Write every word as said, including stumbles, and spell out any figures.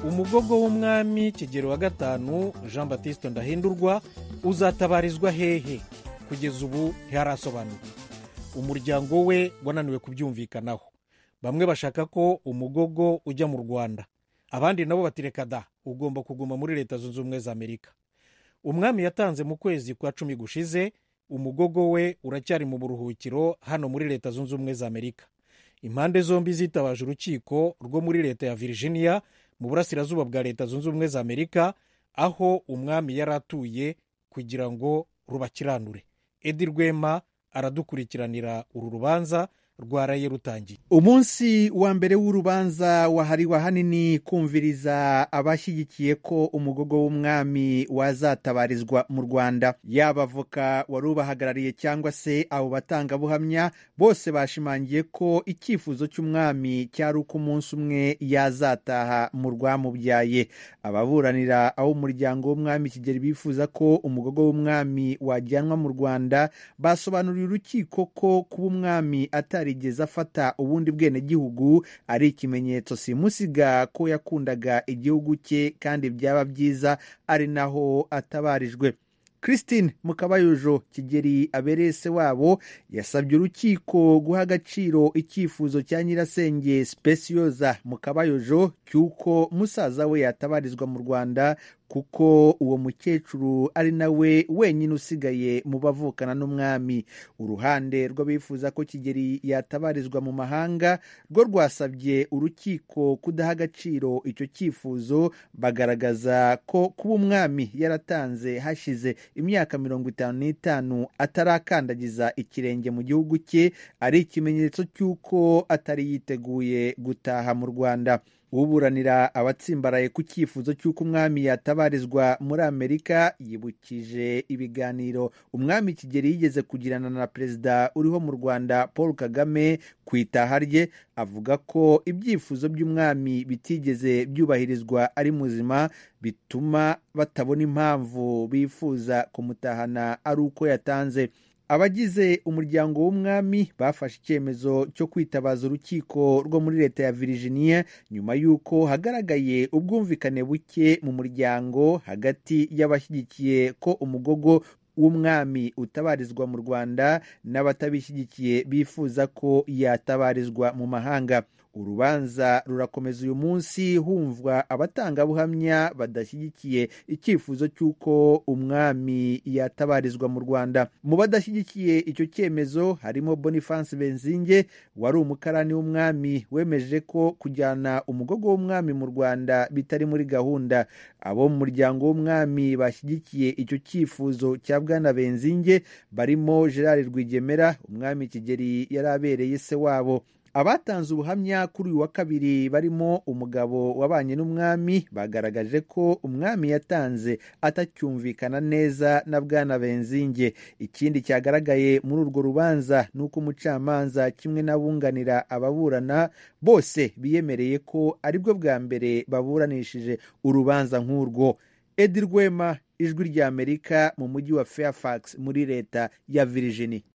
umugogo w'umwami Kigeli wa gatanu Jean Baptiste Ndahindurwa uzatabarizwa hehe? Kugeza ubu ntiharasobanuka. Umuryango we wananiwe kubyumvikanaho. Bamwe bashaka ko umugogo ujya mu Rwanda, abandi nabo batireka da ugomba kuguma muri Leta Zunze Ubumwe za Amerika. Umwami yatanze mu kwezi kwa cumi gushize, umugogo we uracyari mu buruhukiro hano muri Leta Zunze Ubumwe za Amerika. Impande zombi zitabaje urukiko rwo muri Leta ya Virginia mu burasirazuba bwa Leta Zunze Ubumwe za Amerika, aho umwami yari atuye, kugira ngo rubakiranure. Edi Rwema aradukurikiranira uru rubanza rwaraye rutangiye. Umunsi wa mbere w'urubanza wahariwe ahanini kumviriza abashyigikiye ko umugogo w'umwami wazatabarizwa mu Rwanda. Yaba avoka wari ubahagarariye cyangwa se abo batangabuhamya, bose bashimangiye ko icyifuzo cy'umwami cyari uko umunsi umwe yazataha mu rwamubyaye. Ababuranira aho umuryango w'umwami Kigeli bifuza ko umugogo w'umwami wajyanwa mu Rwanda basobanuriye urukiko ko kuba umwami atari rigeze afata ubundi bwene gihugu ari ikimenyetso simusiga ko yakundaga igihugu cye, kandi byaba byiza ari naho atabarijwe. Christine Mukabayojo, Kigeli abereye se wabo, yasabye urukiko guha agaciro icyifuzo cya nyirasenge Specioza Mukabayojo cy'uko musaza we yatabarizwa mu Rwanda, kuko uwo mukecuru ari nawe wenyine usigaye mu bavukana n'umwami. Uruhande rw'abifuza ko Kigeli yatabarizwa mu mahanga rwo rwasabye urukiko kudaha agaciro icyo cyifuzo, bagaragaza ko kuba umwami yaratanze hashize imyaka mirongo itanu n'itanu atarakandagiza ikirenge mu gihugu cye ari ikimenyetso cy'uko atari yiteguye gutaha mu Rwanda. Uburanira abatsimbaraye ku cyifuzo cy'uko umwami yatabarizwa muri Amerika yibukije ibiganiro umwami Kigeli yigeze kugirana na perezida uriho mu Rwanda Paul Kagame ku itaha rye, avuga ko ibyifuzo by'umwami bitigeze byubahirizwa ari muzima, bituma batabona impamvu bifuza kumutahana ari uko yatanze. Abagize umuryango w'umwami bafashe icyemezo cyo kwitabaza urukiko rwo muri Leta ya Virginia nyuma y'uko hagaragaye ubwumvikane buke mu muryango hagati y'abashyigikiye ko umugogo w'umwami utabarizwa mu Rwanda n'abatabishyigikiye bifuza ko yatabarizwa mu mahanga. Urubanza rurakomeza uyu munsi humvwa abatangabuhamya badashyigikiye icyifuzo cy'uko umwami yatabarizwa mu Rwanda. Mu badashyigikiye icyo cyemezo harimo Boniface Benzinge wari umukarani w'umwami, wemeje ko kujyana umugogo w'umwami mu Rwanda bitari muri gahunda. Abo mu muryango w'umwami bashyigikiye icyo cyifuzo cya Bwana Benzinge barimo Gerard Rwigemera, umwami Kigeli yari abereye se wabo. Abatanze ubuhamya kuri uyu wa kabiri barimo umugabo wabanye n'umwami bagaragaje ko umwami yatanze atacyumvikana neza na Bwana Benzinge. Ikindi cyagaragaye muri urwo rubanza nuko umucamanza kimwe n'abunganira ababurana bose biyemereye ko aribwo bwa mbere baburanishije urubanza nk'urwo. Edi Rwema, Ijwi ry'Amerika, mu mujyi wa Fairfax muri Leta ya Virginia.